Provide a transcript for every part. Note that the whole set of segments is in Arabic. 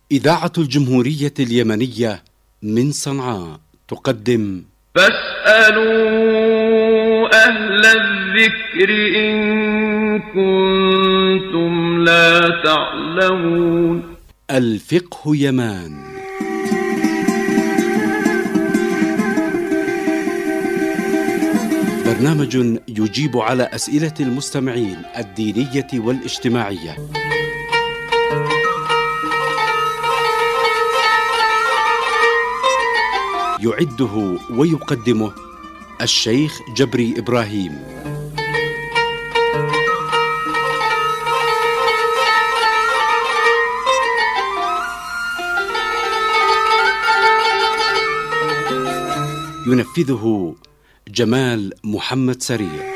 إذاعة الجمهورية اليمنية من صنعاء تقدم فاسألوا أهل الذكر إن كنتم لا تعلمون. الفقه يمان. برنامج يجيب على أسئلة المستمعين الدينية والاجتماعية. يعده ويقدمه الشيخ جبري إبراهيم. ينفذه جمال محمد سريع.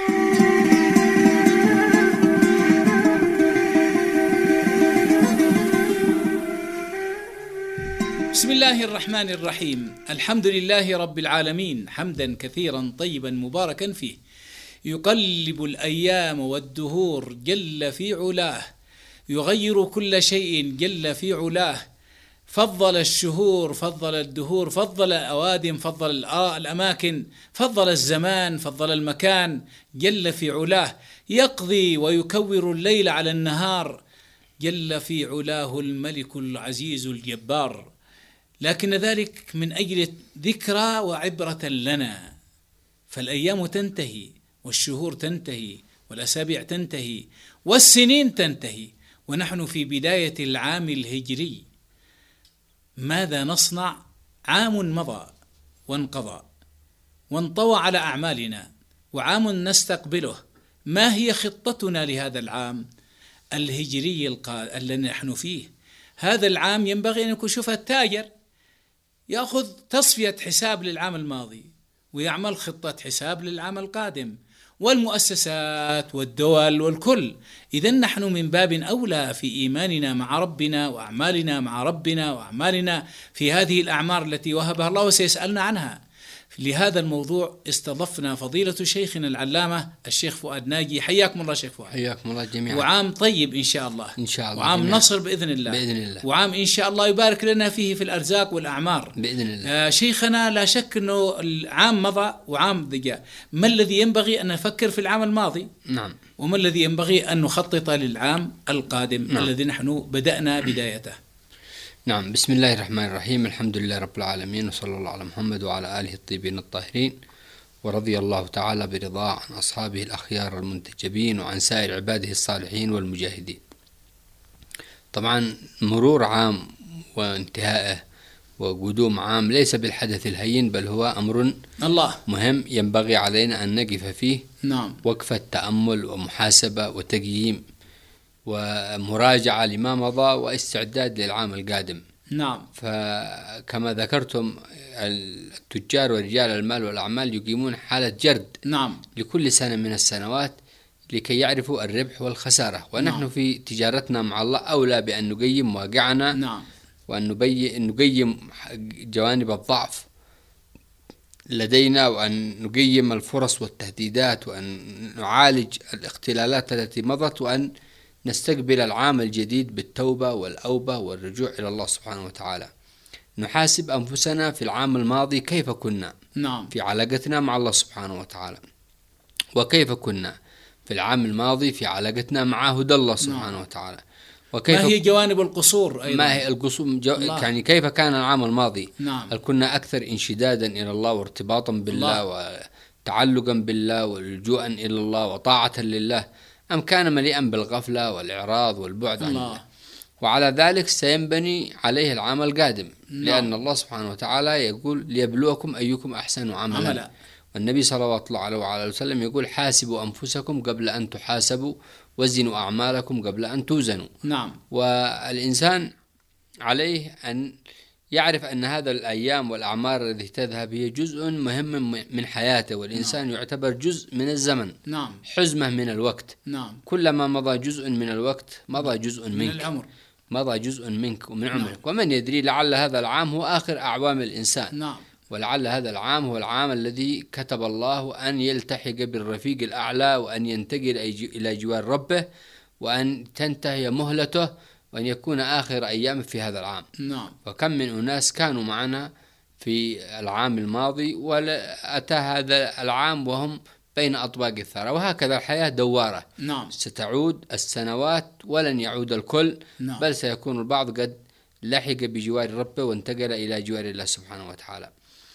بسم الله الرحمن الرحيم. الحمد لله رب العالمين حمدا كثيرا طيبا مباركا فيه، يقلب الأيام والدهور جل في علاه، يغير كل شيء جل في علاه، فضل الشهور فضل الدهور فضل الأوادم فضل الأماكن فضل الزمان فضل المكان جل في علاه، يقضي ويكور الليل على النهار جل في علاه الملك العزيز الجبار، لكن ذلك من أجل ذكرى وعبرة لنا. فالأيام تنتهي والشهور تنتهي والأسابيع تنتهي والسنين تنتهي، ونحن في بداية العام الهجري. ماذا نصنع؟ عام مضى وانقضى وانطوى على أعمالنا، وعام نستقبله. ما هي خطتنا لهذا العام الهجري الذي نحن فيه؟ هذا العام ينبغي أن يكون، شوف التاجر يأخذ تصفية حساب للعام الماضي ويعمل خطة حساب للعام القادم، والمؤسسات والدول والكل. إذن نحن من باب أولى في إيماننا مع ربنا وأعمالنا مع ربنا وأعمالنا في هذه الأعمار التي وهبها الله وسيسألنا عنها. لهذا الموضوع استضفنا فضيلة شيخنا العلامة الشيخ فؤاد ناجي. حياكم الله شيخ فؤاد. حياكم الله جميعا. وعام طيب إن شاء الله. إن شاء الله. وعام جميعا. نصر بإذن الله. بإذن الله. وعام إن شاء الله يبارك لنا فيه في الأرزاق والأعمار بإذن الله. شيخنا، لا شك أنه العام مضى وعام ذجاء. ما الذي ينبغي أن نفكر في العام الماضي؟ نعم. وما الذي ينبغي أن نخطط للعام القادم؟ نعم. الذي نحن بدأنا بدايته. نعم. بسم الله الرحمن الرحيم. الحمد لله رب العالمين، وصلى الله على محمد وعلى آله الطيبين الطاهرين، ورضي الله تعالى برضاه عن أصحابه الأخيار المنتجبين وعن سائر عباده الصالحين والمجاهدين. طبعا مرور عام وانتهائه وقدوم عام ليس بالحدث الهين، بل هو أمر الله مهم ينبغي علينا أن نقف فيه. نعم. وقفة تأمل ومحاسبة وتقييم ومراجعة لما مضى واستعداد للعام القادم. نعم. فكما ذكرتم التجار ورجال المال والأعمال يقيمون حالة جرد نعم. لكل سنة من السنوات لكي يعرفوا الربح والخسارة، ونحن نعم. في تجارتنا مع الله أولى بأن نقيم واقعنا. نعم. وأن نقيم جوانب الضعف لدينا، وأن نقيم الفرص والتهديدات، وأن نعالج الاختلالات التي مضت، وأن نستقبل العام الجديد بالتوبة والأوبة والرجوع إلى الله سبحانه وتعالى. نحاسب أنفسنا في العام الماضي كيف كنا نعم. في علاقتنا مع الله سبحانه وتعالى، وكيف كنا في العام الماضي في علاقتنا مع هدى الله سبحانه نعم. وتعالى، وكيف ما هي جوانب القصور أيضا؟ ما هي القصور يعني كيف كان العام الماضي؟ نعم. هل كنا أكثر انشدادا إلى الله وارتباطا بالله وتعلقا بالله ولجوءا إلى الله وطاعة لله، أم كان مليئا بالغفلة والإعراض والبعد عن الله؟ وعلى ذلك سينبني عليه العام القادم. لأن الله سبحانه وتعالى يقول ليبلوكم أيكم أحسن عملا. والنبي صلى الله عليه وسلم يقول حاسبوا أنفسكم قبل أن تحاسبوا، وزنوا أعمالكم قبل أن توزنوا. نعم. والإنسان عليه أن يعرف أن هذا الأيام والأعمار التي تذهب هي جزء مهم من حياته، والإنسان يعتبر جزء من الزمن. نعم. حزمة من الوقت. نعم. كلما مضى جزء من الوقت مضى جزء منك، من العمر مضى جزء منك ومن عمرك. ومن يدري، لعل هذا العام هو آخر أعوام الإنسان. نعم. ولعل هذا العام هو العام الذي كتب الله أن يلتحق بالرفيق الأعلى، وأن ينتقل إلى جوار ربه، وأن تنتهي مهلته وأن يكون آخر أيام في هذا العام. نعم. وكم من أناس كانوا معنا في العام الماضي وأتى هذا العام وهم بين أطباق الثرى، وهكذا الحياة دوارة. نعم. ستعود السنوات ولن يعود الكل. نعم. بل سيكون البعض قد لحق بجوار ربه وانتقل إلى جوار الله سبحانه وتعالى.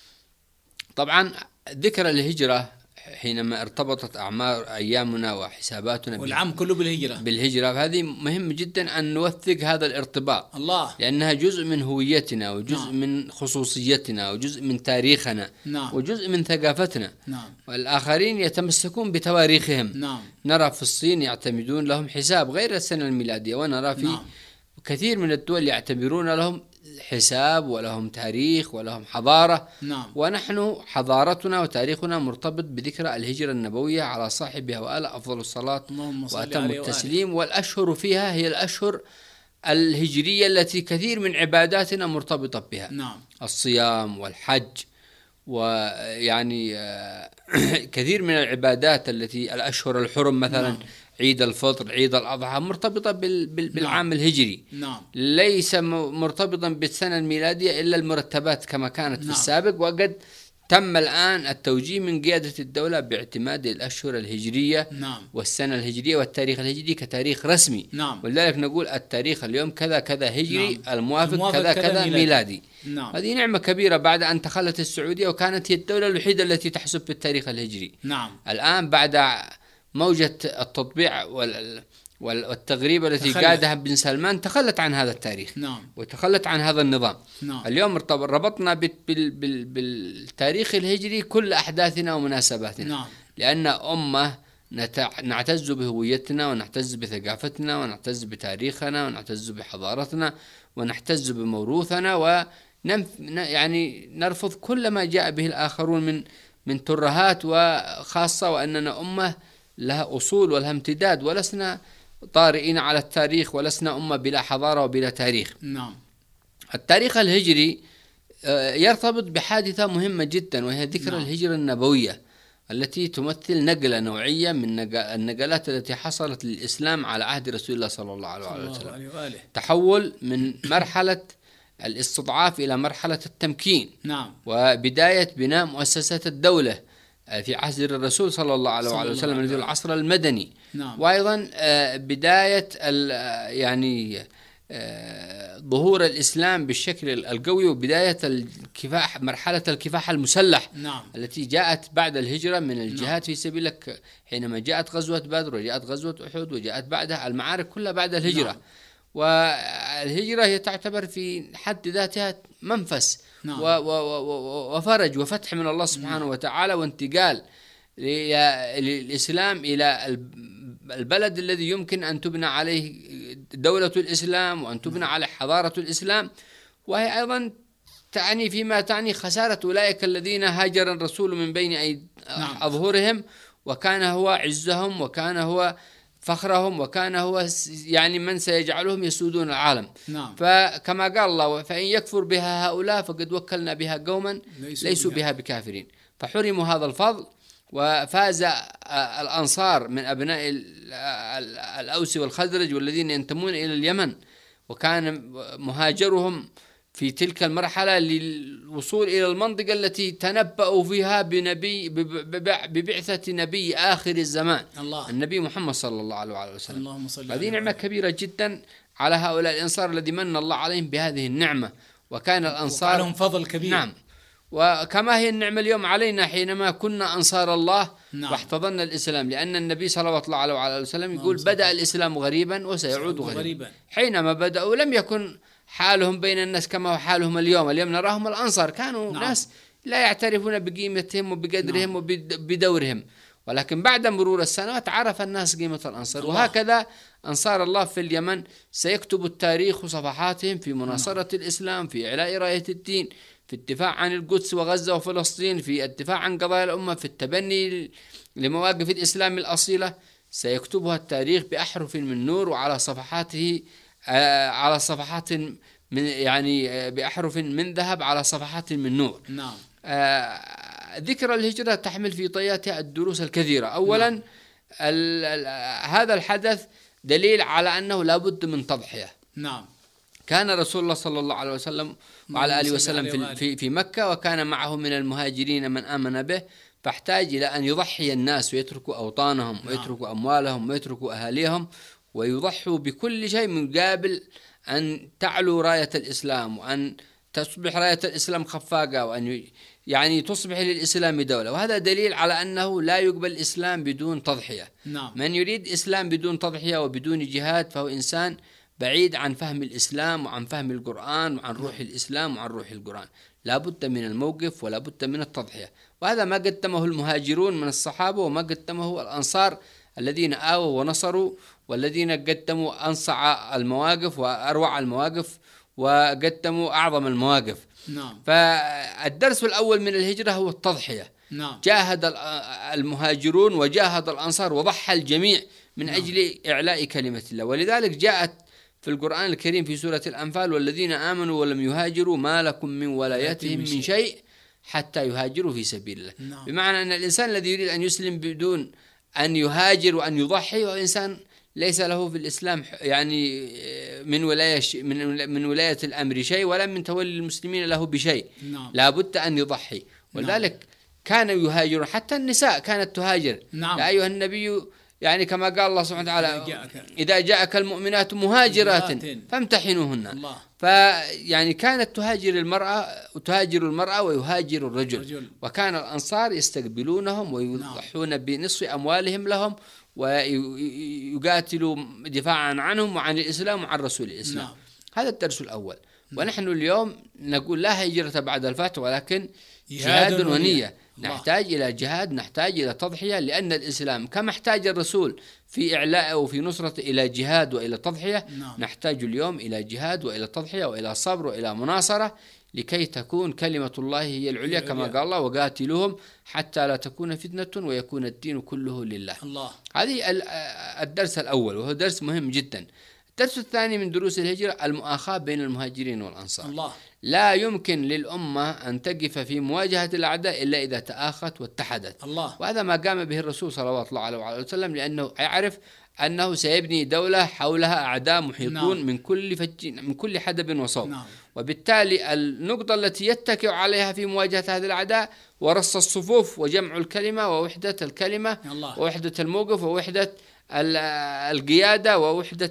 طبعا ذكر الهجرة حينما ارتبطت أيامنا وحساباتنا والعام كله بالهجرة، فهذه مهم جدا أن نوثق هذا الارتباط، الله، لأنها جزء من هويتنا وجزء نعم. من خصوصيتنا وجزء من تاريخنا، نعم. وجزء من ثقافتنا. نعم. والآخرين يتمسكون بتواريخهم. نعم. نرى في الصين يعتمدون لهم حساب غير السنة الميلادية، ونرى في نعم. كثير من الدول يعتبرون لهم حساب ولهم تاريخ ولهم حضارة. نعم. ونحن حضارتنا وتاريخنا مرتبط بذكرى الهجرة النبوية على صاحبها وآله أفضل الصلاة وأتم التسليم. والأشهر فيها هي الأشهر الهجرية التي كثير من عباداتنا مرتبطة بها. نعم. الصيام والحج، ويعني كثير من العبادات التي الأشهر الحرم مثلا. نعم. عيد الفطر، عيد الأضحى، مرتبطة بالعام نعم. الهجري. نعم. ليس مرتبطا بالسنة الميلادية إلا المرتبات كما كانت في نعم. السابق. وقد تم الآن التوجيه من قيادة الدولة باعتماد الأشهر الهجرية. نعم. والسنة الهجرية والتاريخ الهجري كتاريخ رسمي. نعم. ولذلك نقول التاريخ اليوم كذا كذا هجري. نعم. الموافق كذا كذا ميلادي. نعم. هذه نعمة كبيرة بعد أن تخلت السعودية وكانت هي الدولة الوحيدة التي تحسب بالتاريخ الهجري. نعم. الآن بعد موجة التطبيع والتغريب التي قادها بن سلمان تخلت عن هذا التاريخ. نعم. وتخلت عن هذا النظام. نعم. اليوم ربطنا بالتاريخ الهجري كل أحداثنا ومناسباتنا. نعم. لأن أمة نعتز بهويتنا ونعتز بثقافتنا ونعتز بتاريخنا ونعتز بحضارتنا ونعتز بموروثنا، يعني نرفض كل ما جاء به الآخرون من ترهات، وخاصة وأننا أمة لها أصول ولها امتداد، ولسنا طارئين على التاريخ، ولسنا أمة بلا حضارة وبلا تاريخ. نعم. التاريخ الهجري يرتبط بحادثة مهمة جدا، وهي ذكرى الهجرة النبوية التي تمثل نقلة نوعية من النقلات التي حصلت للإسلام على عهد رسول الله صلى الله عليه وسلم. تحول من مرحلة الاستضعاف إلى مرحلة التمكين. نعم. وبداية بناء مؤسسات الدولة في عهد الرسول صلى الله عليه وسلم الذي العصر المدني. نعم. وأيضا بداية يعني ظهور الإسلام بالشكل القوي، وبداية مرحلة الكفاح المسلح. نعم. التي جاءت بعد الهجرة من الجهاد في سبيل الله، حينما جاءت غزوة بدر وجاءت غزوة أحد وجاءت بعدها المعارك كلها بعد الهجرة. نعم. والهجرة هي تعتبر في حد ذاتها منفس. نعم. وفرج وفتح من الله سبحانه وتعالى، وانتقال للإسلام إلى البلد الذي يمكن أن تبنى عليه دولة الإسلام وأن تبنى عليه حضارة الإسلام. وهي أيضا تعني فيما تعني خسارة أولئك الذين هاجر الرسول من بين أظهرهم، وكان هو عزهم وكان هو فخرهم وكان هو يعني من سيجعلهم يسودون العالم. نعم. فكما قال الله: فإن يكفر بها هؤلاء فقد وكلنا بها قوما ليسوا بها بكافرين. فحرموا هذا الفضل. وفاز الأنصار من أبناء الأوس والخزرج والذين ينتمون إلى اليمن، وكان مهاجرهم في تلك المرحلة للوصول إلى المنطقة التي تنبأوا فيها ببعثة نبي آخر الزمان، النبي محمد صلى الله عليه وسلم. هذه نعمة كبيرة جدا على هؤلاء الأنصار الذي من الله عليهم بهذه النعمة، وكان الأنصار لهم فضل كبير. نعم. وكما هي النعمة اليوم علينا حينما كنا أنصار الله. نعم. واحتضنا الإسلام، لأن النبي صلى الله عليه وسلم يقول: بدأ الإسلام غريبا وسيعود غريبا. حينما بدأوا لم يكن حالهم بين الناس كما هو حالهم اليوم. نراهم الأنصار كانوا ناس لا يعترفون بقيمتهم وبقدرهم وبدورهم، ولكن بعد مرور السنوات عرف الناس قيمة الأنصار. وهكذا أنصار الله في اليمن سيكتب التاريخ صفحاتهم في مناصرة الإسلام، في إعلاء راية الدين، في الدفاع عن القدس وغزة وفلسطين، في الدفاع عن قضايا الأمة، في التبني لمواقف الإسلام الأصيلة. سيكتبها التاريخ بأحرف من نور، وعلى صفحاته على صفحات من يعني بأحرف من ذهب على صفحات من نور. نعم. ذكرى الهجرة تحمل في طياتها الدروس الكثيرة. أولا هذا الحدث دليل على أنه لا بد من تضحية. نعم. كان رسول الله صلى الله عليه وسلم وعلى آله وسلم في مكة، وكان معه من المهاجرين من آمن به، فاحتاج إلى أن يضحي الناس ويتركوا أوطانهم ويتركوا أموالهم ويتركوا أهاليهم ويضحوا بكل شيء من قابل أن تعلو راية الإسلام، وأن تصبح راية الإسلام خفاقة، وأن يعني تصبح للإسلام دولة. وهذا دليل على أنه لا يقبل الإسلام بدون تضحية. نعم. من يريد إسلام بدون تضحية وبدون جهاد فهو إنسان بعيد عن فهم الإسلام وعن فهم القرآن وعن روح الإسلام وعن روح القرآن. لا بد من الموقف ولا بد من التضحية، وهذا ما قدمه المهاجرون من الصحابة وما قدمه الأنصار الذين آووا ونصروا، والذين قدموا أنصع المواقف وأروع المواقف وقدموا أعظم المواقف. نعم. فالدرس الأول من الهجرة هو التضحية. نعم. جاهد المهاجرون وجاهد الأنصار وضحى الجميع من أجل إعلاء كلمة الله. ولذلك جاءت في القرآن الكريم في سورة الأنفال: والذين آمنوا ولم يهاجروا ما لكم من ولايتهم من شيء حتى يهاجروا في سبيل الله. نعم. بمعنى أن الإنسان الذي يريد أن يسلم بدون أن يهاجر وأن يضحي هو إنسان ليس له في الإسلام يعني من ولاية الأمر شيء، ولا من تولي المسلمين له بشيء. نعم. لا بد أن يضحي. ولذلك كانوا يهاجرون، حتى النساء كانت تهاجر. نعم. يا أيها النبي، يعني كما قال الله سبحانه وتعالى: إذا جاءك المؤمنات مهاجرات فامتحنوهن. فيعني كانت تهاجر المرأة ويهاجر الرجل. وكان الأنصار يستقبلونهم ويضحون بنصف أموالهم لهم ويقاتلوا دفاعا عنهم وعن الإسلام وعن رسول الإسلام. هذا الدرس الأول. ونحن اليوم نقول لا هجرة بعد الفتح، ولكن جهاد ونية. نحتاج إلى جهاد، نحتاج إلى تضحية، لأن الإسلام كما احتاج الرسول في إعلاء وفي نصرة إلى جهاد وإلى تضحية، نحتاج اليوم إلى جهاد وإلى تضحية وإلى صبر وإلى مناصرة، لكي تكون كلمة الله هي العليا كما قال الله: وقاتلوهم حتى لا تكون فتنة ويكون الدين كله لله. هذه الدرس الأول، وهو درس مهم جدا. الدرس الثاني من دروس الهجرة المؤاخاة بين المهاجرين والأنصار. لا يمكن للأمة أن تقف في مواجهة الأعداء إلا إذا تآخت واتحدت. وهذا ما قام به الرسول صلى الله عليه وسلم، لأنه يعرف أنه سيبني دولة حولها أعداء محيطون من كل حدب وصوب. وبالتالي النقطة التي يتكئ عليها في مواجهة هذه الأعداء ورص الصفوف وجمع الكلمة ووحدة الكلمة ووحدة الموقف ووحدة القيادة ووحدة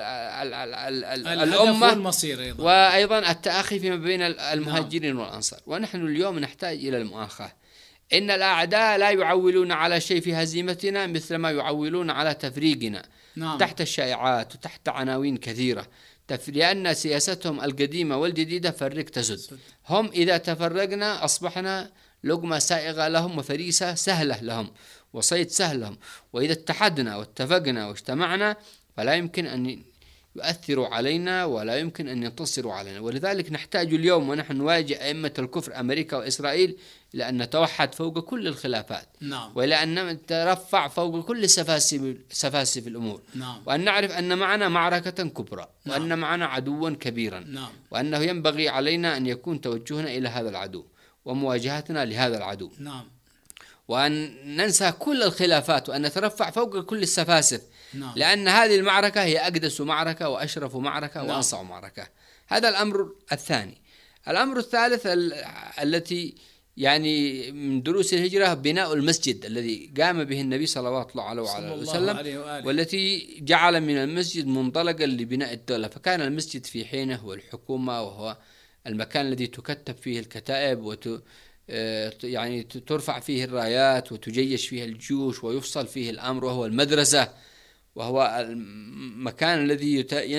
الأمة، وأيضا التأخي فيما بين المهاجرين والأنصار. ونحن اليوم نحتاج إلى المؤاخاة. إن الأعداء لا يعولون على شيء في هزيمتنا مثل ما يعولون على تفريقنا تحت الشائعات وتحت عناوين كثيرة، لأن سياستهم القديمة والجديدة فرق تزد. هم إذا تفرقنا أصبحنا لقمة سائغة لهم وفريسة سهلة لهم وصيد سهل لهم. وإذا اتحدنا واتفقنا واجتمعنا فلا يمكن أن يؤثروا علينا ولا يمكن أن ينتصروا علينا. ولذلك نحتاج اليوم ونحن نواجه أئمة الكفر أمريكا وإسرائيل إلى أن نتوحد فوق كل الخلافات، وإلى أن نترفع فوق كل سفاسف الأمور، وأن نعرف أن معنا معركة كبرى، وأن معنا عدوا كبيرا، وأنه ينبغي علينا أن يكون توجهنا إلى هذا العدو ومواجهتنا لهذا العدو، وأن ننسى كل الخلافات وأن نترفع فوق كل السفاسف، لأن هذه المعركة هي أقدس معركة وأشرف معركة وأنصع معركة. هذا الأمر الثاني. الأمر الثالث التي يعني من دروس الهجرة بناء المسجد الذي قام به النبي صلى الله عليه وسلم، والتي جعل من المسجد منطلقا لبناء الدولة. فكان المسجد في حينه والحكومة، وهو المكان الذي تكتب فيه الكتائب يعني ترفع فيه الرايات وتجيش فيه الجيوش ويفصل فيه الأمر، وهو المدرسة، وهو المكان الذي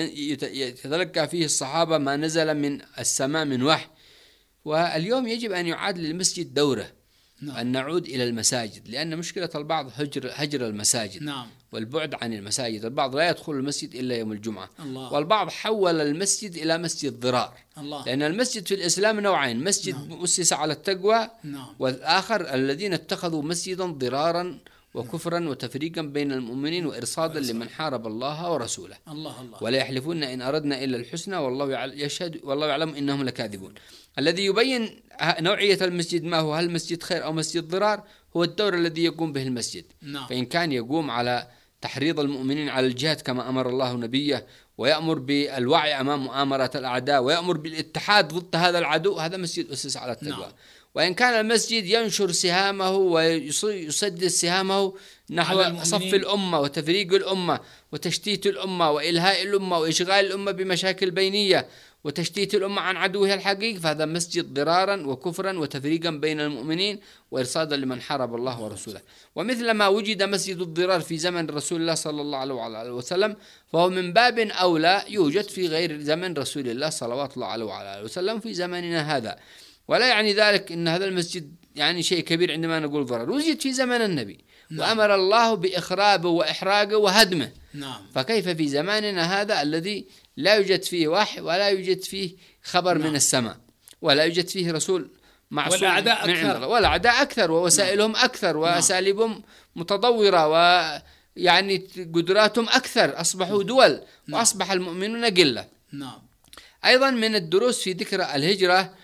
يتلقى فيه الصحابة ما نزل من السماء من وحي. واليوم يجب أن يعاد للمسجد دوره، أن نعود إلى المساجد، لأن مشكلة البعض هجر المساجد والبعد عن المساجد. البعض لا يدخل المسجد إلا يوم الجمعة، والبعض حول المسجد إلى مسجد ضرار، لأن المسجد في الإسلام نوعين: مسجد مؤسس على التقوى، والآخر الذين اتخذوا مسجدا ضرارا وكفرا وتفريقا بين المؤمنين وإرصادا لمن حارب الله ورسوله. ولا يحلفون إن أردنا إلا الحسنى والله يشهد والله يعلم إنهم لكاذبون. الذي يبين نوعية المسجد ما هو، هل مسجد خير أو مسجد ضرار، هو الدور الذي يقوم به المسجد. فإن كان يقوم على تحريض المؤمنين على الجهاد كما أمر الله نبيه ويأمر بالوعي أمام مؤامرات الأعداء، ويأمر بالاتحاد ضد هذا العدو. هذا مسجد أسس على التقوى. وإن كان المسجد ينشر سهامه ويسدد سهامه نحو صف الأمة وتفريق الأمة وتشتيت الأمة وإلهاء الأمة وإشغال الأمة بمشاكل بينية وتشتيت الأمة عن عدوها الحقيقي، فهذا مسجد ضرارا وكفرا وتفريقا بين المؤمنين وإرصادا لمن حارب الله ورسوله. ومثل ما وجد مسجد الضرار في زمن رسول الله صلى الله عليه وسلم، فهو من باب أولى يوجد في غير زمن رسول الله صلوات الله عليه وعلى وسلم في زماننا هذا. ولا يعني ذلك أن هذا المسجد يعني شيء كبير عندما نقول ضرر، وجد في زمن النبي وأمر الله بإخرابه وإحراقه وهدمه. فكيف في زماننا هذا الذي لا يوجد فيه وحي ولا يوجد فيه خبر من السماء ولا يوجد فيه رسول معصوم من عند الله، والأعداء أكثر ووسائلهم أكثر وأساليبهم متطورة ويعني قدراتهم أكثر، أصبحوا دول وأصبح المؤمنون قلة. أيضا من الدروس في ذكر الهجرة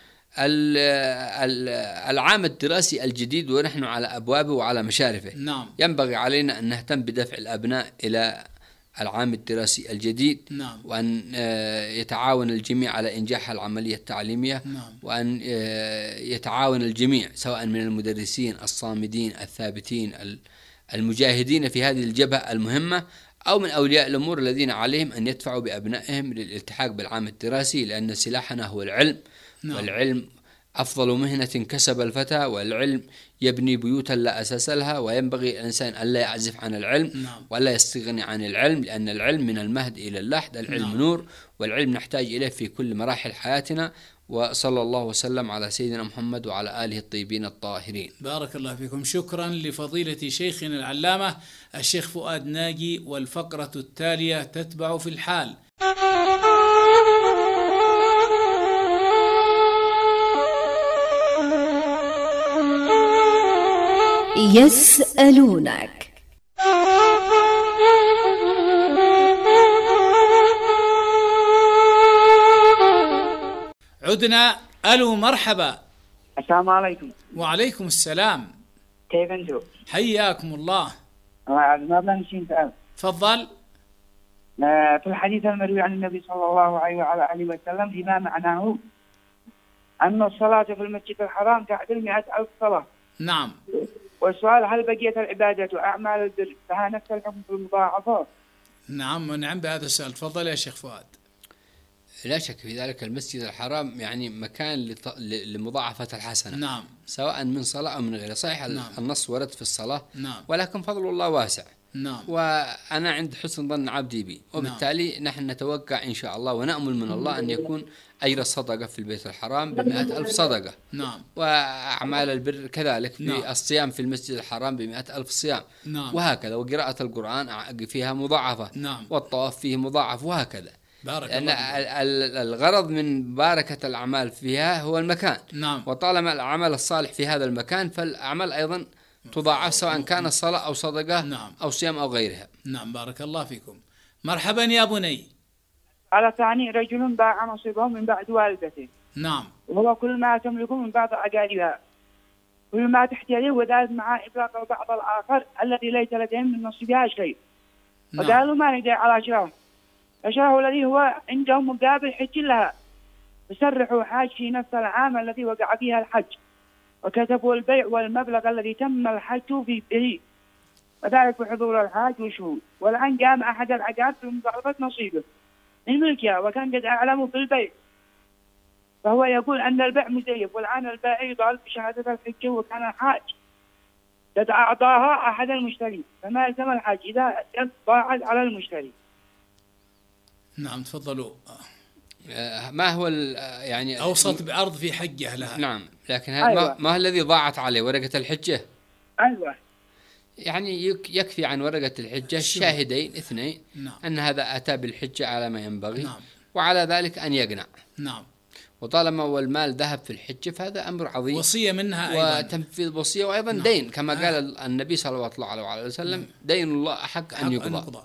العام الدراسي الجديد ونحن على أبوابه وعلى مشارفه. ينبغي علينا أن نهتم بدفع الأبناء إلى العام الدراسي الجديد، وأن يتعاون الجميع على إنجاح العملية التعليمية، وأن يتعاون الجميع سواء من المدرسين الصامدين الثابتين المجاهدين في هذه الجبهة المهمة، أو من أولياء الأمور الذين عليهم أن يدفعوا بأبنائهم للالتحاق بالعام الدراسي، لأن سلاحنا هو العلم. والعلم أفضل مهنة كسب الفتى، والعلم يبني بيوتا لا أساس لها، وينبغي الإنسان ألا يعزف عن العلم ولا يستغني عن العلم، لأن العلم من المهد إلى اللحد، العلم نور، والعلم نحتاج إليه في كل مراحل حياتنا. وصلى الله وسلم على سيدنا محمد وعلى آله الطيبين الطاهرين. بارك الله فيكم. شكرا لفضيلة شيخنا العلامة الشيخ فؤاد ناجي. والفقرة التالية تتبع في الحال. يسألونك. عدنا. ألو مرحبا. السلام عليكم. وعليكم السلام. كيف أنتم؟ حياكم الله. ما بنشين سؤال. تفضل. في الحديث المروي عن النبي صلى الله عليه وعلى آله وسلم فيما معناه أن الصلاة في المسجد الحرام تعدل 100,000 صلاة. نعم. والسؤال: هل بقيت العبادة وأعمال البر فها نفس الحكم في المضاعفات؟ نعم بهذا السؤال. تفضل يا شيخ فؤاد. لا شك في ذلك، المسجد الحرام يعني مكان لمضاعفة الحسنة، سواء من صلاة أو من غيرها. صحيح النص ورد في الصلاة، ولكن فضل الله واسع. وأنا عند حسن ظن عبدي بي، وبالتالي نحن نتوقع إن شاء الله ونأمل من الله أن يكون أجر الصدقة في البيت الحرام ب100,000 صدقة. وأعمال البر كذلك، في الصيام في المسجد الحرام ب100,000 صيام. وهكذا. وقراءة القرآن فيها مضاعفة. والطواف فيه مضاعف، وهكذا. لأن الغرض من باركة الأعمال فيها هو المكان. وطالما العمل الصالح في هذا المكان فالأعمال أيضا تضاعف، سواء كان الصلاة أو صدقة أو صيام أو غيرها. بارك الله فيكم. مرحبا يا بني. على ثاني: رجل باع نصيبه من بعد والدته. وهو كل ما تملكه من بعض عقارها، كل ما تحتاجه، وذلك مع إبلاغ البعض الآخر الذي ليس لديهم من نصيبها شيء. وقالوا: ما ندعي على شراه، فشراه الذي هو عندهم مقابل حج لها، فسرحوا حاج في نفس العام الذي وقع فيها الحج، وكتبوا البيع والمبلغ الذي تم الحج فيه به، وذلك بحضور الحاج والشهود. والآن قام أحد العقاد بمضاعفة نصيبه من ملكها، وكان قد أعلموا بالبيع، فهو يقول أن البيع مزيف، والآن البائع يطالب بشهادة الحج، وكان الحاج قد أعطاها أحد المشتري، فما يلزم الحاج إذا ضاعت على المشتري. تفضلوا. ما هو يعني أوصت بأرض في حجه لها. لكن هذا ما الذي ضاعت عليه؟ ورقة الحجة. يعني يكفي عن ورقة الحجة شاهدين 2 أن هذا أتى بالحجة على ما ينبغي. وعلى ذلك أن يقنع. وطالما والمال ذهب في الحجة فهذا أمر عظيم. وصية منها أيضا، وتنفيذ وصية، وأيضا دين كما قال النبي صلى الله عليه وسلم: دين الله أحق أن يقضى.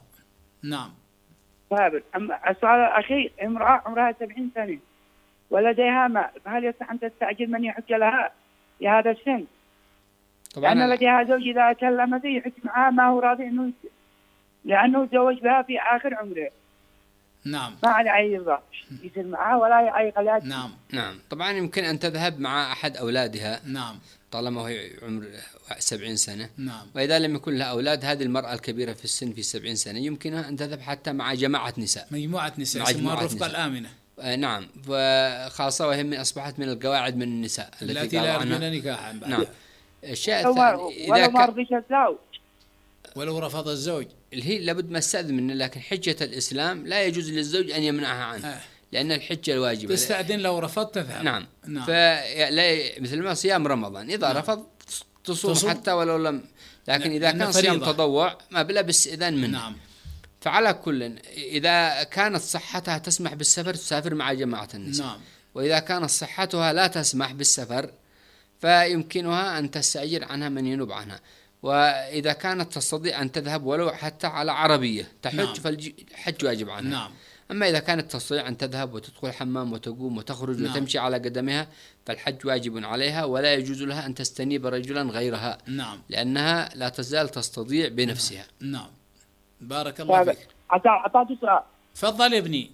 أما السؤال الأخير: امرأة عمرها 70 سنة ولديها مال، فهل يصح أن تستعجل من يحج لها في هذا السن؟ لأن لديها زوج إذا كلمته يحج معها ما هو راضي لأنه تزوج بها في آخر عمره. نعم. ما عليه أي ضغط يصير معاه ولا أي قلق. نعم. طبعا يمكن أن تذهب مع أحد أولادها. نعم. طالما هو عمر 70 سنة. نعم. وإذا لم يكن لها أولاد، هذه المرأة الكبيرة في السن في 70 سنة يمكنها أن تذهب حتى مع جماعة نساء. مجموعة نساء اسمها الرفقة الآمنة. نعم. وخاصة وهم أصبحت من القواعد من النساء التي لا يرجون نكاحا. نعم. الشيء الثاني ولو ما رضيش الزوج، ولو رفض الزوج هي لابد ما استأذن منه، لكن حجة الإسلام لا يجوز للزوج أن يمنعها عنه. لأن الحجة الواجبة تستأذن لو رفضت تذهب. نعم. فلا مثل ما صيام رمضان إذا رفض تصوم حتى ولو لم، لكن إذا كان صيام تطوع ما بلا باستئذان منه. نعم. فعلى كل، إذا كانت صحتها تسمح بالسفر تسافر مع جماعة النساء. نعم. وإذا كانت صحتها لا تسمح بالسفر فيمكنها أن تستأجر عنها من ينوب عنها. وإذا كانت تستطيع أن تذهب ولو حتى على عربية تحج. نعم. فالحج واجب عنها. نعم. أما إذا كانت تستطيع أن تذهب وتدخل الحمام وتقوم وتخرج. نعم. وتمشي على قدمها فالحج واجب عليها، ولا يجوز لها أن تستنيب رجلا غيرها. نعم. لأنها لا تزال تستطيع بنفسها. نعم. بارك الله فيك. أعطاته سؤال. تفضل ابني.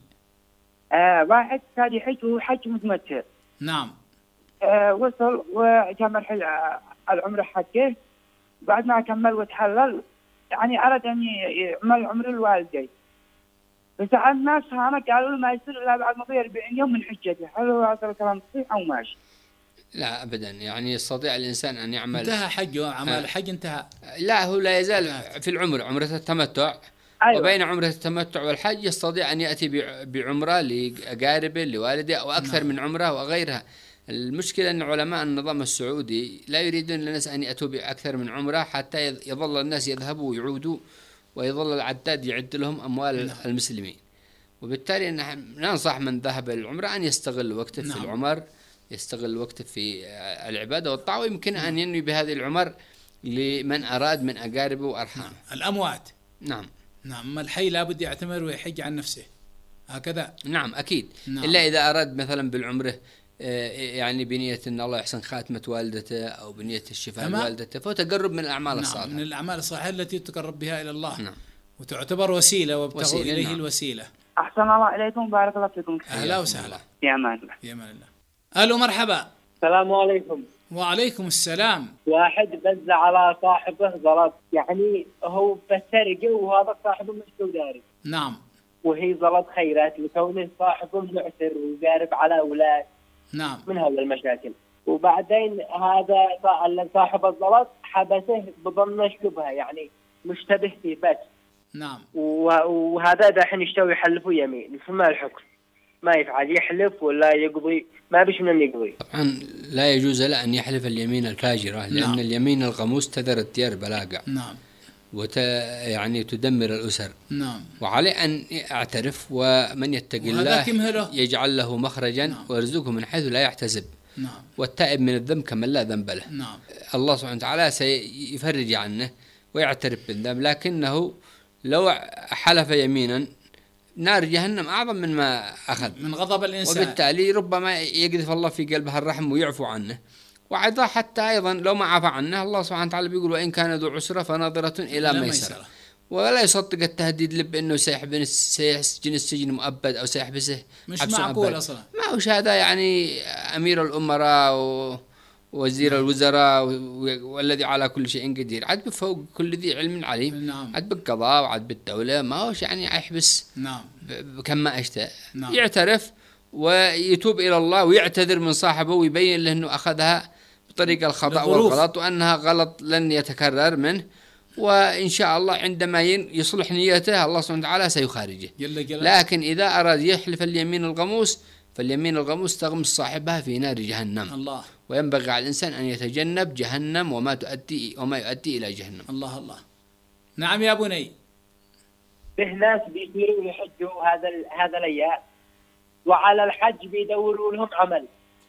واحد كان يحج وهو حج متمتع. نعم. وصل وكمل العمر حقه، بعد ما كمل وتحلل يعني أراد أن يعمل عمر الوالدين، فسأل الناس هنا قالوا له ما يصير إلا بعد مضي 40 يوم من حجته. هل هو هذا الكلام صحيح أو ماشي؟ لا أبدا، يعني يستطيع الإنسان أن يعمل. انتهى حجه، عمل الحج انتهى. لا، هو لا يزال في العمر، عمرة التمتع. أيوة. وبين عمرة التمتع والحج يستطيع أن يأتي بعمرة لأقاربه لوالده أو أكثر. نعم. من عمرة وغيرها. المشكلة أن علماء النظام السعودي لا يريدون للناس أن يأتوا بأكثر من عمرة حتى يظل الناس يذهبوا ويعودوا ويظل العداد يعد لهم أموال. نعم. المسلمين. وبالتالي ننصح من ذهب للعمرة أن يستغل وقته. نعم. في العمر، يستغل وقته في العبادة والطاعة، ويمكن. نعم. أن ينوي بهذه العمر لمن أراد من أقاربه وأرحامه. نعم. الأموات. نعم. نعم. الحي لابد يعتمر ويحج عن نفسه هكذا. نعم أكيد. نعم. إلا إذا أراد مثلا بالعمره يعني بنية أن الله يحسن خاتمة والدته أو بنية الشفاء لوالدته، فهو تقرب من الأعمال. نعم. الصالحة، من الأعمال الصالحة التي تقرب بها إلى الله. نعم. وتعتبر وسيلة وابتغوا إليه. نعم. الوسيلة. أحسن الله إليكم، بارك الله فيكم. أهلا وسهلا. يا أمان الله. يا أمان الله. ألو مرحبا. السلام عليكم. وعليكم السلام. واحد بز على صاحبه زلط، يعني هو بسرقه وهذا صاحبه مش داري. نعم. وهي زلط خيرات لكونه صاحبه معسر وقارب على أولاد. نعم. من هذا المشاكل. وبعدين هذا صاحب الزلط حبسه بظن شبهه، يعني مشتبه فيه بس. نعم. وهذا دحين يشتوي يحلفوا يمين، فما الحكم؟ ما يفعل، يحلف ولا يقضي؟ ما بيش من يقضي. طبعا لا يجوز له أن يحلف اليمين الفاجرة، لأن. نعم. اليمين الغموس تذر الديار بلاقع. نعم. يعني تدمر الأسر. نعم. وعليه أن يعترف، ومن يتق الله يجعل له مخرجا. نعم. ويرزقه من حيث لا يحتسب. نعم. والتائب من الذنب كمن لا ذنب له. نعم. الله سبحانه وتعالى سيفرج عنه ويعترف بالذنب، لكنه لو حلف يمينا نار جهنم أعظم من ما أخذ من غضب الإنسان، وبالتالي ربما يقذف الله في قلبها الرحم ويعفو عنه. وعظا حتى أيضا لو ما عفى عنه، الله سبحانه وتعالى بيقول وإن كان ذو عسرة فناظرة إلى ميسرة. ولا يصدق التهديد لب إنه سيسجن السجن مؤبد أو سيحبسه، مش معقول أصلا. ما هوش هذا يعني أمير الأمراء ووزير الوزراء والذي على كل شيء قدير، عد بفوق كل ذي علم عليم. نعم. عد بالقضاء وعد بالدولة، ما هوش يعني يحبس. نعم. كما اشتاء. نعم. يعترف ويتوب إلى الله ويعتذر من صاحبه ويبين له أنه أخذها بطريقة الخطأ والغلط وأنها غلط لن يتكرر منه، وإن شاء الله عندما يصلح نيته الله سبحانه وتعالى سيخارجه. لكن إذا أراد يحلف اليمين الغموس فاليمين الغموس تغمس صاحبها في نار جهنم. الله. وينبغي على الإنسان أن يتجنب جهنم وما يؤدي إلى جهنم. الله الله. نعم يا بني. به ناس بيصيروا يحجوا هذا الأيام، وعلى الحج بيدوروا لهم عمل.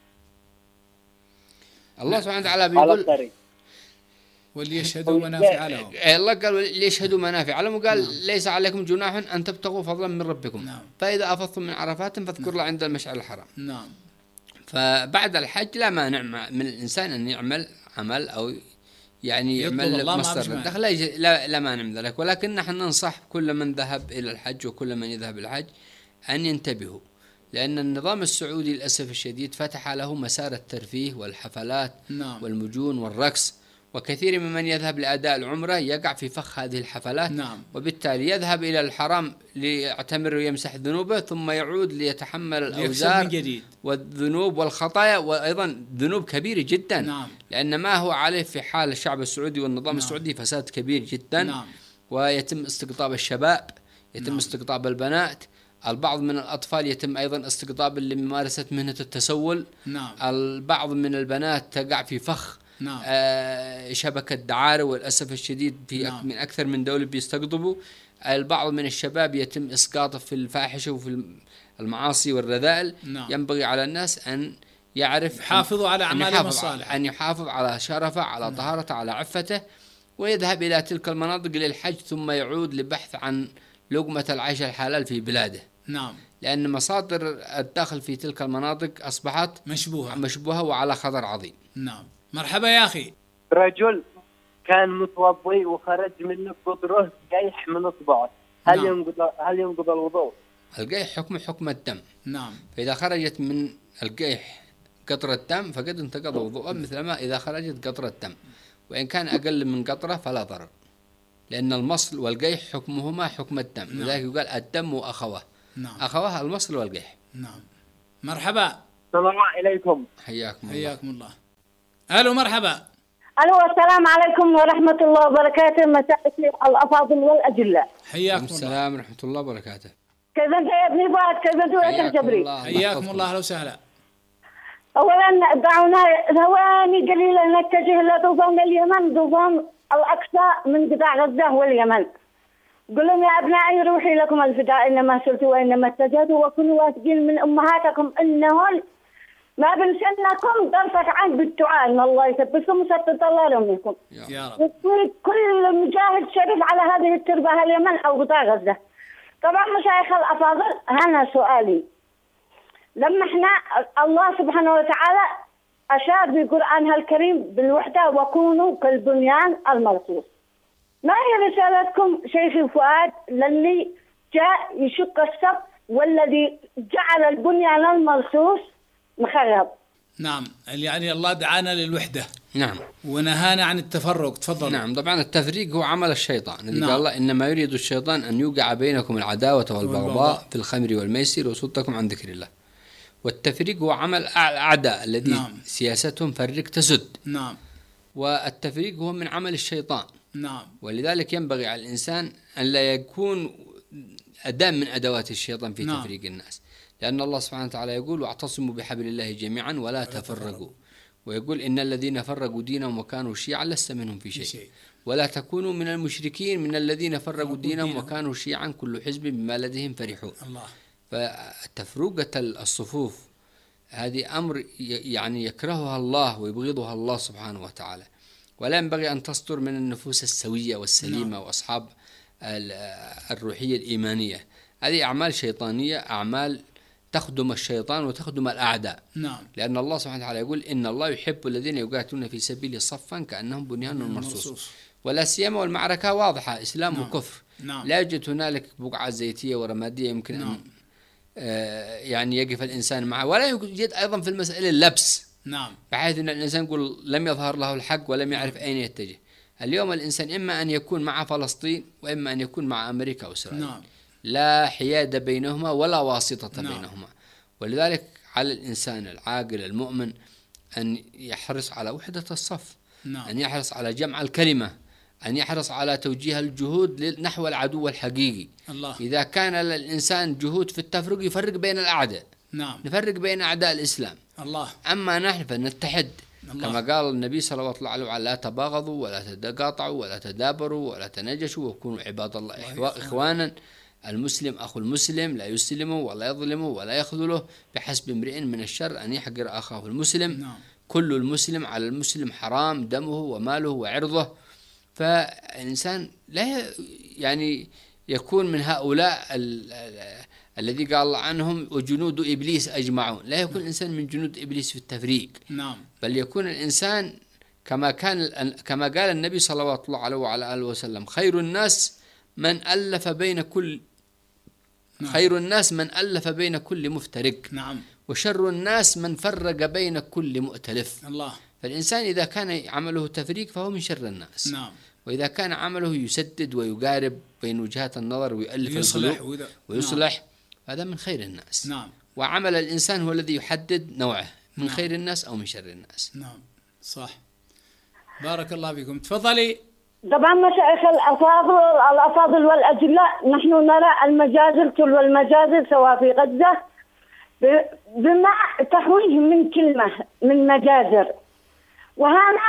الله سبحانه وتعالى بيقول وليشهدوا منافع لهم. الله قال ليشهدوا منافع لهم، وقال. نعم. ليس عليكم جناح أن تبتغوا فضلا من ربكم. نعم. فإذا أفضتم من عرفات فاذكروا الله عند المشعر الحرام. نعم. فبعد الحج لا مانع من الإنسان أن يعمل عمل أو يعني يعمل مصدر الدخل، لا مانع من ذلك، ولكن نحن ننصح كل من ذهب إلى الحج وكل من يذهب إلى الحج أن ينتبهوا، لأن النظام السعودي للأسف الشديد فتح له مسار الترفيه والحفلات والمجون والرقص، وكثير ممن يذهب لأداء العمرة يقع في فخ هذه الحفلات، وبالتالي يذهب إلى الحرام ليعتمر ويمسح ذنوبه، ثم يعود ليتحمل الأوزار والذنوب والخطايا، وأيضا ذنوب كبيرة جدا. لأن ما هو عليه في حال الشعب السعودي والنظام السعودي فساد كبير جدا. ويتم استقطاب الشباب، يتم استقطاب البنات، البعض من الأطفال يتم أيضا استقطاب لممارسة مهنة التسول. البعض من البنات تقع في فخ شبكة دعارة، والأسف الشديد في من أكثر من دولة بيستقطبوا. البعض من الشباب يتم إسقاطه في الفاحشة وفي المعاصي والرذائل. ينبغي على الناس أن يعرف يحافظوا على أعمالهم الصالحة، أن يحافظ على شرفه، على طهارته، على عفته، ويذهب إلى تلك المناطق للحج، ثم يعود لبحث عن لقمة العيش الحلال في بلاده. لأن مصادر الدخل في تلك المناطق أصبحت مشبوهة وعلى خطر عظيم. مرحبا يا أخي. رجل كان متوضي وخرج منه قطره قيح من إصبعه، هل ينقض الوضوء؟ القيح حكم الدم. فإذا خرجت من القيح قطرة دم فقد انتقض وضوءه، مثل ما إذا خرجت قطرة دم، وإن كان أقل من قطرة فلا ضرر، لأن المصل والقيح حكمهما حكم الدم. لذلك يقال الدم وأخوه. أخوه المصل والقيح. مرحبا. السلام عليكم. حياكم الله. ألو مرحبا. ألو السلام عليكم ورحمة الله وبركاته. مساء الخير الأفاضل والأجلاء. حياكم السلام ورحمة الله وبركاته. كيف أنت يا ابني بارك؟ كيف أنت يا شيخ جبري؟ حياكم الله. أهلا وسهلا. أولا دعونا ثواني قليلة نتجه لضفان اليمن، ضفان الأقصى من قطاع غزة واليمن. قل لهم يا أبنائي روحي لكم الفداء، إنما سلت وإنما اتجهتوا، وكونوا واثقين من أمهاتكم إنهن ما بنسنكم طرفة عين بالدعاء إن الله يثبتكم ويثبت الله لأمكم يا رب. كل مجاهد شريف على هذه التربة اليمن أو قطاع غزة. طبعا مشايخ الأفاضل، هنا سؤالي، لما احنا الله سبحانه وتعالى أشار في قرآنه الكريم بالوحدة وكونوا كالبنيان المرصوص، ما هي رسالتكم شيخي فؤاد للي جاء يشق الصف والذي جعل البنيان المرصوص مخرب؟ يعني الله دعانا للوحدة. ونهانا عن التفرق. تفضل. طبعا التفريق هو عمل الشيطان الذي قال الله إنما يريد الشيطان أن يوقع بينكم العداوة والبغضاء في الخمر والميسر ويصدكم عن ذكر الله. والتفريق هو عمل الأعداء الذي سياستهم فرق تسد. والتفريق هو من عمل الشيطان. ولذلك ينبغي على الإنسان أن لا يكون أداة من أدوات الشيطان في تفريق الناس، لأن الله سبحانه وتعالى يقول واعتصموا بحبل الله جميعا ولا تفرقوا، ويقول إن الذين فرقوا دينهم وكانوا شيعا لست منهم في شيء، ولا تكونوا من المشركين من الذين فرقوا دينهم وكانوا شيعا كل حزب بما لديهم فرحون. فتفرقة الصفوف هذه أمر يعني يكرهها الله ويبغضها الله سبحانه وتعالى، ولا ينبغي أن تصدر من النفوس السوية والسليمة وأصحاب الروحية الإيمانية. هذه أعمال شيطانية، أعمال تخدم الشيطان وتخدم الأعداء. لأن الله سبحانه وتعالى يقول إن الله يحب الذين يقاتلون في سبيله صفا كأنهم بنيان مرصوص. ولا سيما والمعركة واضحة، إسلام وكفر. لا يوجد هنالك بقعة زيتية ورمادية يمكن أن يعني يقف الإنسان معه، ولا يوجد أيضا في المسألة اللبس، بحيث أن الإنسان يقول لم يظهر له الحق ولم يعرف أين يتجه. اليوم الإنسان إما أن يكون مع فلسطين وإما أن يكون مع أمريكا وإسرائيل. لا حياد بينهما ولا واسطة بينهما. ولذلك على الإنسان العاقل المؤمن أن يحرص على وحدة الصف، أن يحرص على جمع الكلمة، أن يحرص على توجيه الجهود نحو العدو الحقيقي. إذا كان للإنسان جهود في التفرق يفرق بين الأعداء، نفرق بين أعداء الإسلام. أما نحن فنتحد كما قال النبي صلى الله عليه وسلم لا تباغضوا ولا تقاطعوا ولا تدابروا ولا تنجشوا وكونوا عباد الله إخوانا. المسلم أخو المسلم لا يسلمه ولا يظلمه ولا يخذله، بحسب امرئ من الشر أن يحقر أخاه المسلم. كل المسلم على المسلم حرام دمه وماله وعرضه. فالإنسان لا يعني يكون من هؤلاء الذي قال الله عنهم وجنود إبليس أجمعون. لا يكون الإنسان من جنود إبليس في التفريق، بل يكون الإنسان كما قال النبي صلى الله عليه وعلى آله وسلم خير الناس من ألف بين كل نعم. خير الناس من ألف بين كل مفترق. نعم. وشر الناس من فرق بين كل مؤتلف. الله. فالإنسان إذا كان عمله تفريق فهو من شر الناس. نعم. وإذا كان عمله يسدد ويقارب بين وجهات النظر ويؤلف القلوب ويصلح، نعم. هذا من خير الناس. نعم. وعمل الإنسان هو الذي يحدد نوعه من نعم. خير الناس أو من شر الناس. نعم صح. بارك الله فيكم. تفضلي. طبعا مشايخ الأفاضل والأجلاء، نحن نرى المجازر تلو المجازر سواء في غزة بما تحويه من كلمة من مجازر. وهنا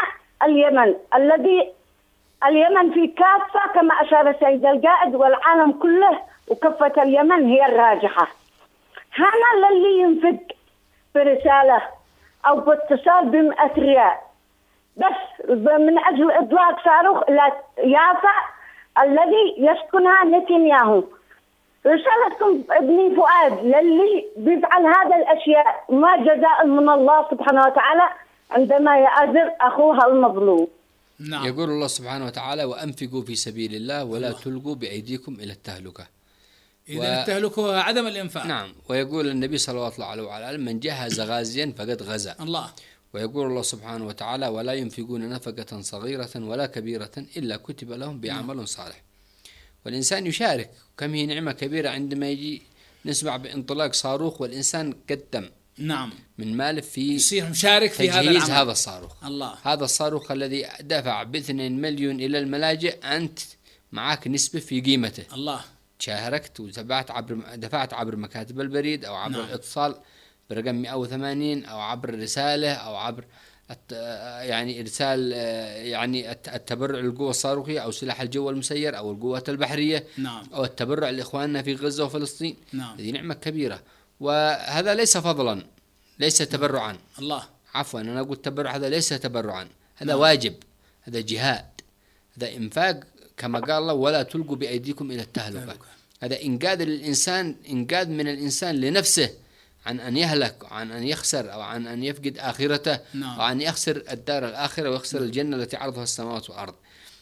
اليمن في كافة كما أشار السيد القائد، والعالم كله وكفة اليمن هي الراجحة. هنا للي ينفق برسالة أو باتصال ب100 ريال بس من أجل إطلاق صاروخ يافا الذي يسكنها نتنياهو. رسالتكم ابني فؤاد للي بيفعل هذا الأشياء، ما جزاء من الله سبحانه وتعالى عندما يأذر أخوها المظلوم. نعم. يقول الله سبحانه وتعالى: وأنفقوا في سبيل الله ولا تلقوا بأيديكم إلى التهلكة. إذا التهلكة هو عدم الإنفاق. نعم. ويقول النبي صلى الله عليه وسلم: من جهز غازيا فقد غزا. الله. ويقول الله سبحانه وتعالى: ولا ينفقون نفقة صغيرة ولا كبيرة إلا كتب لهم بعمل صالح. والإنسان يشارك. كم هي نعمة كبيرة عندما يجي نسمع بانطلاق صاروخ والإنسان قدم نعم من ماله في يصير مشارك في تجهيز هذا الصاروخ. الله. هذا الصاروخ الذي دفع ب2 مليون إلى الملاجئ، أنت معك نسبة في قيمته. الله. شاركت ودفعت عبر مكاتب البريد أو عبر الاتصال برقم 180 أو عبر الرسالة أو عبر يعني إرسال يعني التبرع للقوة الصاروخية أو سلاح الجو المسير أو القوات البحرية. نعم. أو التبرع لإخواننا في غزة وفلسطين. نعم. هذه نعمة كبيرة، وهذا ليس فضلا، ليس تبرعا. الله. عفوا أنا أقول تبرع، هذا ليس تبرعا، هذا واجب، هذا جهاد، هذا إنفاق كما قال الله: ولا تلقوا بأيديكم إلى التهلكة. هذا إنقاذ للإنسان، إنقاذ من الإنسان لنفسه عن أن يهلك وعن أن يخسر أو عن أن يفقد آخرته. نعم. وعن يخسر الدار الآخرة ويخسر الجنة التي عرضها السماوات والأرض.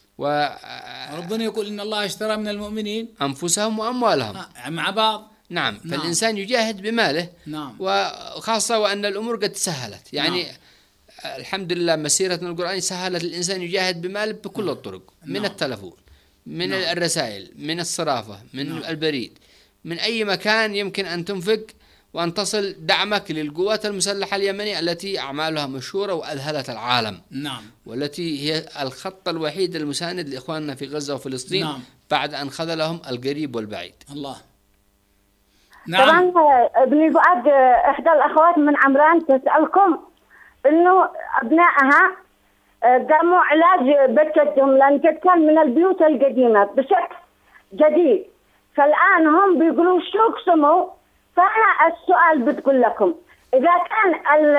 وربنا يقول: إن الله اشترى من المؤمنين أنفسهم وأموالهم مع بعض. نعم. فالإنسان يجاهد بماله. نعم. وخاصة وأن الأمور قد تسهلت يعني. نعم. الحمد لله مسيرتنا القرآن سهلت الإنسان يجاهد بماله بكل الطرق. من التلفون، من الرسائل، من الصرافة، من البريد، من أي مكان يمكن أن تنفق وأن تصل دعمك للقوات المسلحة اليمنية التي أعمالها مشهورة وأذهلت العالم. نعم. والتي هي الخط الوحيد المساند لإخواننا في غزة وفلسطين. نعم. بعد أن خذلهم القريب والبعيد. الله. نعم. طبعا ابني فؤاد إحدى الأخوات من عمران تسألكم إنه أبنائها قاموا علاج بجدهم، لأن كان من البيوت القديمة بشكل جديد، فالآن هم بيقولوا شو قسموا. فأنا السؤال بتقول لكم: إذا كان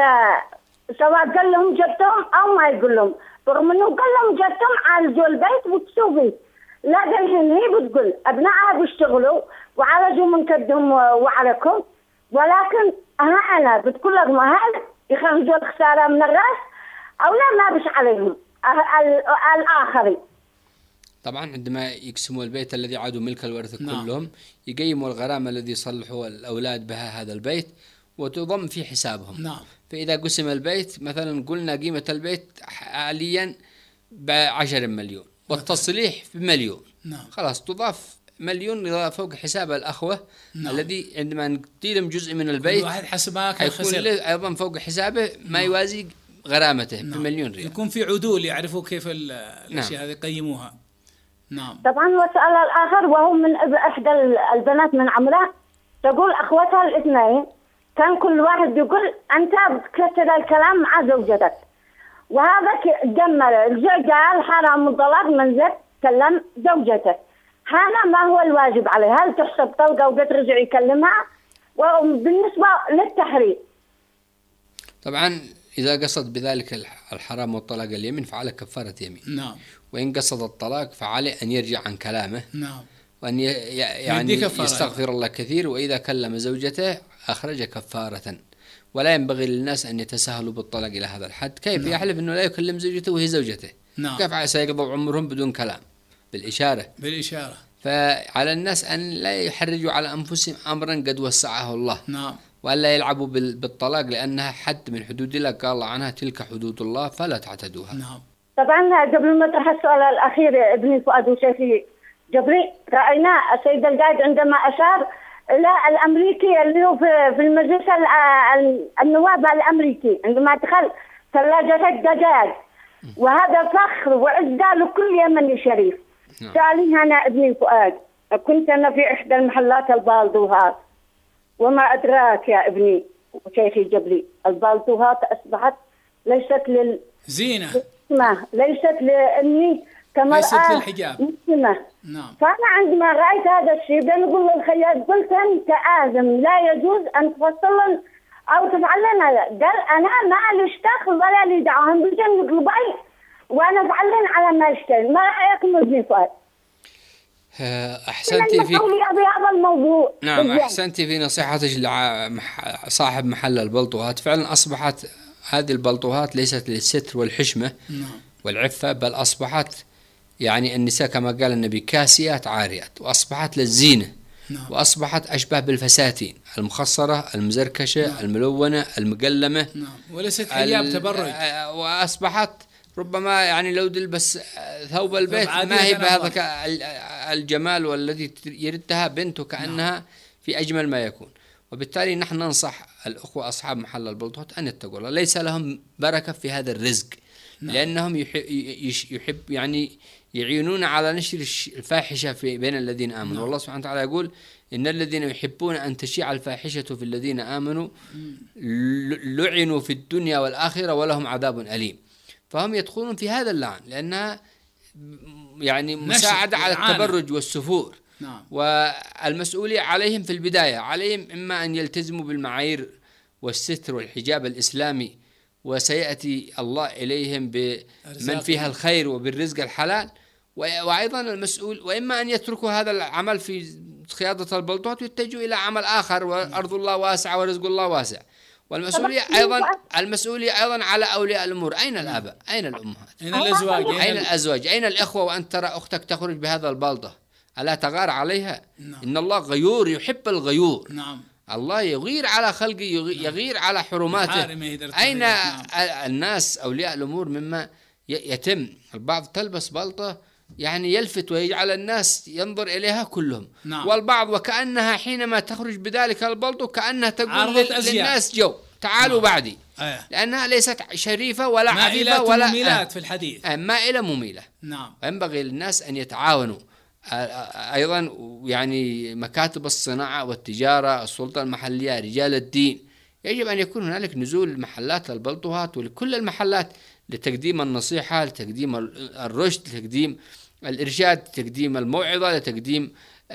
سواء قال لهم جدهم أو ما يقول لهم، رغم إنه قال لهم جدهم عالجوا البيت وتسوي، لا الحين هي بتقول أبنائها بيشتغلوا وعالجوا من كدهم وعليكم، ولكن أنا بتقول لهم هل يخرجوا الخسارة من الرأس أو لا، ما بش عليهم الآخرين. طبعا عندما يقسموا البيت الذي عادوا ملك الورثة كلهم، يقيموا الغرامة الذي يصلحوا الأولاد بها هذا البيت وتضم في حسابهم. نعم. فإذا قسم البيت مثلا قلنا قيمة البيت حاليا ب10 مليون والتصليح بمليون. نعم. خلاص تضاف مليون فوق حساب الأخوة. نعم. الذي عندما نديلهم جزء من البيت واحد حسبها يكون له أيضا فوق حسابه ما يوازي غرامته. نعم. بمليون ريال. يكون في عدول يعرفوا كيف الأشياء هذه يقيموها. نعم. طبعا وسأل الآخر وهو من إحدى البنات من عمران، تقول أخوتها الاثنين كان كل واحد يقول أنت بتكسر الكلام مع زوجتك، وهذا دمر الزوج قال حرام الطلاق من زد كلم زوجته. هذا ما هو الواجب عليه؟ هل تحسب طلقة وترجع يكلمها؟ وبالنسبة للتحريم طبعا إذا قصد بذلك الحرام والطلاق اليمين فعلى كفارة يمين. نعم. وإن قصد الطلاق فعليه أن يرجع عن كلامه. نعم. وأن يعني يستغفر الله كثير، وإذا كلم زوجته أخرج كفارة. ولا ينبغي للناس أن يتساهلوا بالطلاق إلى هذا الحد. كيف نعم. يحلف أنه لا يكلم زوجته وهي زوجته؟ نعم. كيف سيقضوا عمرهم بدون كلام؟ بالإشارة. فعلى الناس أن لا يحرجوا على أنفسهم أمرا قد وسعه الله. نعم. وألا يلعبوا بالطلاق لأنها حد من حدود الله، قال الله عنها تلك حدود الله فلا تعتدوها. نعم. طبعا قبل ما اطرح السؤال الأخير ابني فؤاد وشيخي جبري، رأينا السيد القائد عندما أشار إلى الأمريكي اللي هو في المجلس النواب الأمريكي عندما دخل ثلاجة الدجاج، وهذا فخر وعزة لكل يمني شريف. سألي هنا ابني فؤاد، كنت أنا في إحدى المحلات البالدوهات، وما أدراك يا ابني وشيخي جبري، البالدوهات أصبحت ليست زينة، ليست لأني كمرأة، ليست للحجاب مسلمة. نعم. فأنا عندما رأيت هذا الشيء بنقول للخياط، قلت أنت آدم لا يجوز أن تفصل أو تفعل لنا. قال أنا ما لي اشتغل ولا لي دعوة، هم بيجون يطلبي وأنا أفعلن على ما اشتغل. ما رأيكم ابني فؤاد؟ أحسنتي في هذا الموضوع. نعم، أحسنتي في نصيحتك لصاحب محل البلطوهات. فعلا أصبحت هذه البلطوهات ليست للستر والحشمة والعفة، بل أصبحت يعني النساء كما قال النبي كاسيات عاريات، وأصبحت للزينة. وأصبحت أشبه بالفساتين المخصرة المزركشة الملونة المقلمة، وليست حجاب تبرج. وأصبحت ربما يعني لو تلبس ثوب البيت ما هي بهذا الجمال والذي يردها بنته كأنها في أجمل ما يكون. وبالتالي نحن ننصح الأخوة أصحاب محل البلطوهات أن يتقوا الله، ليس لهم بركة في هذا الرزق، لأنهم يحب يعني يعينون على نشر الفاحشة في بين الذين آمنوا. والله سبحانه وتعالى يقول إن الذين يحبون أن تشيع الفاحشة في الذين آمنوا لعنوا في الدنيا والآخرة ولهم عذاب أليم. فهم يدخلون في هذا اللعن لأنها يعني مساعدة على التبرج والسفور. والمسؤولية عليهم في البداية، عليهم إما أن يلتزموا بالمعايير والستر والحجاب الإسلامي، وسيأتي الله إليهم بمن فيها الخير وبالرزق الحلال، وأيضا المسؤول، وإما أن يتركوا هذا العمل في خياطة البلطوات ويتجهوا إلى عمل آخر، وأرض الله واسعة ورزق الله واسع. والمسؤولية أيضا على أولياء الأمور. أين الآباء؟ أين الأمهات؟ أين الأزواج؟ أين الأزواج؟ أين الإخوة؟ وأنت ترى أختك تخرج بهذا البلطة، ألا تغار عليها؟ إن الله غيور يحب الغيور. الله يغير على خلقه، يغير على حرماته. أين الناس أولياء الأمور مما يتم؟ البعض تلبس بلطة يعني يلفت ويجعل الناس ينظر إليها كلهم. والبعض وكأنها حينما تخرج بذلك البلطو كأنها تقول للناس جو تعالوا بعدي، لأنها ليست شريفة ولا عفيفة ولا مميلات في الحديث، مائلة مميلة. ينبغي للناس أن يتعاونوا. أيضا يعني مكاتب الصناعة والتجارة، السلطة المحلية، رجال الدين، يجب أن يكون هنالك نزول محلات البلطوهات ولكل المحلات لتقديم النصيحة، لتقديم الرشد، لتقديم الإرشاد، لتقديم الموعظة، لتقديم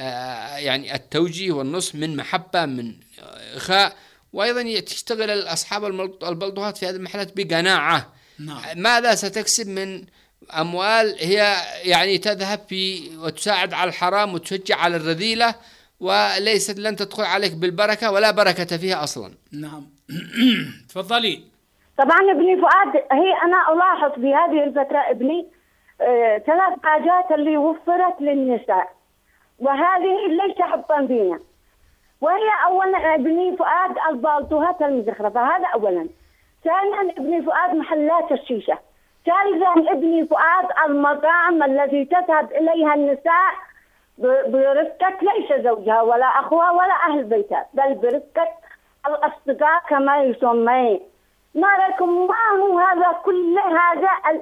يعني التوجيه والنصح من محبة، من إخاء. وأيضا تشتغل أصحاب البلطوهات في هذه المحلات بقناعة. ماذا ستكسب من أموال هي يعني تذهب في وتساعد على الحرام وتشجع على الرذيلة، وليست لن تدخل عليك بالبركة ولا بركة فيها أصلا. نعم. تفضلي. طبعا ابني فؤاد، هي أنا ألاحظ في هذه الفترة ابني 3 حاجات اللي وفرت للنساء، وهذه ليس حبا فينا. وهي أولا ابني فؤاد البلطوهات المزخرفة، هذا أولا. ثانيا ابني فؤاد محلات الشيشة. ثالثا ابني فؤاد المطاعم التي تذهب إليها النساء برفقة ليس زوجها ولا أخوها ولا أهل بيتها، بل برفقة الأصدقاء كما يسمى. ما رأيكم؟ ما هو هذا كل هذا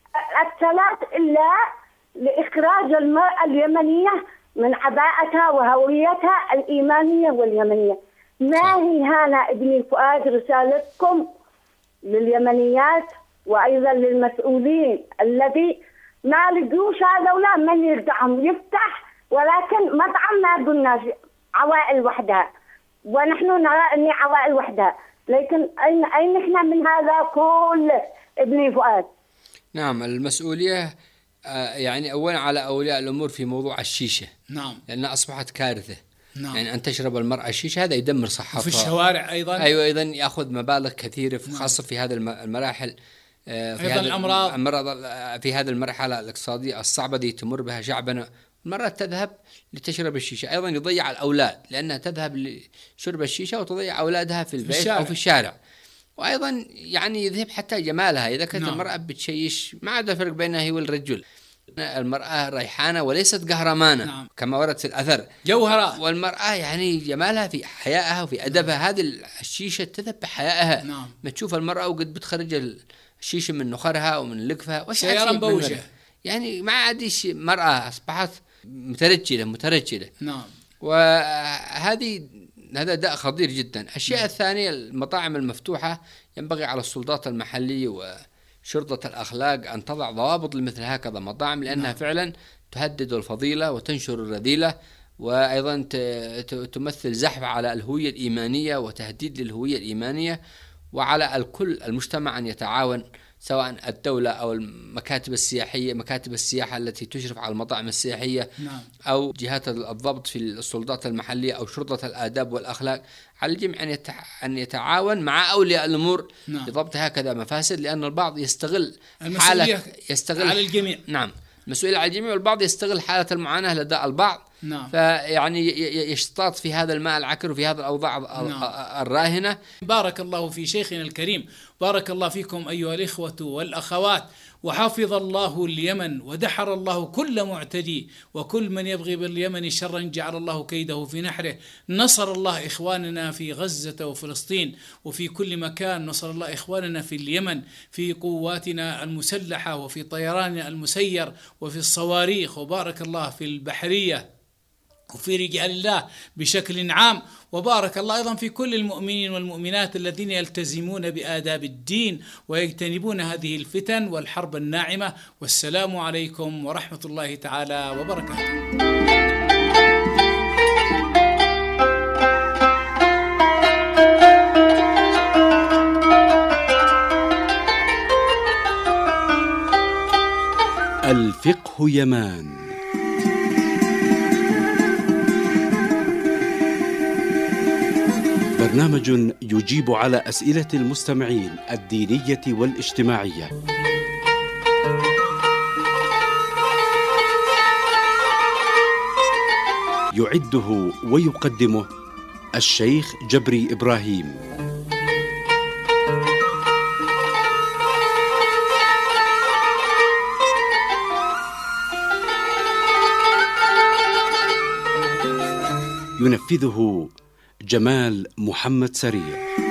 الثلاث إلا لإخراج المرأة اليمنية من عباءتها وهويتها الإيمانية واليمنية. ما هي هنا ابني فؤاد رسالتكم لليمنيات وأيضا للمسؤولين الذي ما لقوش هذولا من يرجعهم يفتح، ولكن مطعم ما قلنا عوائل وحدها، ونحن نرى أني عوائل وحدها، لكن أين إحنا من هذا كل ابني فؤاد؟ نعم، المسؤولية يعني أولا على أولياء الأمور في موضوع الشيشة. لأنها أصبحت كارثة. يعني أن تشرب المرأة الشيشة هذا يدمر صحتها. في الشوارع أيضا. أيوة، أيضا يأخذ مبالغ كثيرة خاصة في هذه المراحل، في هذا الأمراض، في هذه المرحلة الاقتصادية الصعبة التي تمر بها شعبنا المرأة تذهب لتشرب الشيشة، أيضا يضيع الأولاد لأنها تذهب لشرب الشيشة وتضيع أولادها في البيت أو في الشارع. وأيضا يعني يذهب حتى جمالها إذا كانت المرأة بتشيش، ما عاد فرق بينها هي والرجل. المرأة ريحانة وليست قهرمانة كما ورد في الأثر، جوهرة. والمرأة يعني جمالها في حيائها وفي أدبها. هذه الشيشة تذهب بحيائها. ما تشوف المرأة وقد بتخرج الشيشة من نخرها ومن لقفها سيارة مبوشة، يعني ما عادش مرأة، أصبحت مترجلة. وهذا داء خطير جدا. الشيء الثاني، المطاعم المفتوحة ينبغي على السلطات المحلية وشرطة الأخلاق أن تضع ضوابط لمثل هكذا مطاعم، لأنها فعلا تهدد الفضيلة وتنشر الرذيلة، وأيضا تمثل زحف على الهوية الإيمانية وتهديد للهوية الإيمانية. وعلى الكل المجتمع أن يتعاون، سواء الدولة أو المكاتب السياحية، مكاتب السياحة التي تشرف على المطاعم السياحية، أو جهات الضبط في السلطات المحلية أو شرطة الآداب والأخلاق. على الجميع أن يتعاون مع أولياء الأمور لضبط هكذا مفاسد، لأن البعض يستغل المسؤولية على الجميع. المسؤولية على الجميع، والبعض يستغل حالة المعاناة لدى البعض. فيعني يشتاط في هذا الماء العكر وفي هذا الأوضاع الراهنة. بارك الله في شيخنا الكريم، بارك الله فيكم أيها الإخوة والأخوات، وحفظ الله اليمن ودحر الله كل معتدي، وكل من يبغي باليمن شرا جعل الله كيده في نحره. نصر الله إخواننا في غزة وفلسطين وفي كل مكان، نصر الله إخواننا في اليمن في قواتنا المسلحة وفي طيراننا المسير وفي الصواريخ، وبارك الله في البحرية وفي رجال الله بشكل عام، وبارك الله أيضا في كل المؤمنين والمؤمنات الذين يلتزمون بآداب الدين ويجتنبون هذه الفتن والحرب الناعمة. والسلام عليكم ورحمة الله تعالى وبركاته. الفقه يمان، برنامج يجيب على أسئلة المستمعين الدينية والاجتماعية. يعده ويقدمه الشيخ جبري إبراهيم. ينفذه جمال محمد سريع.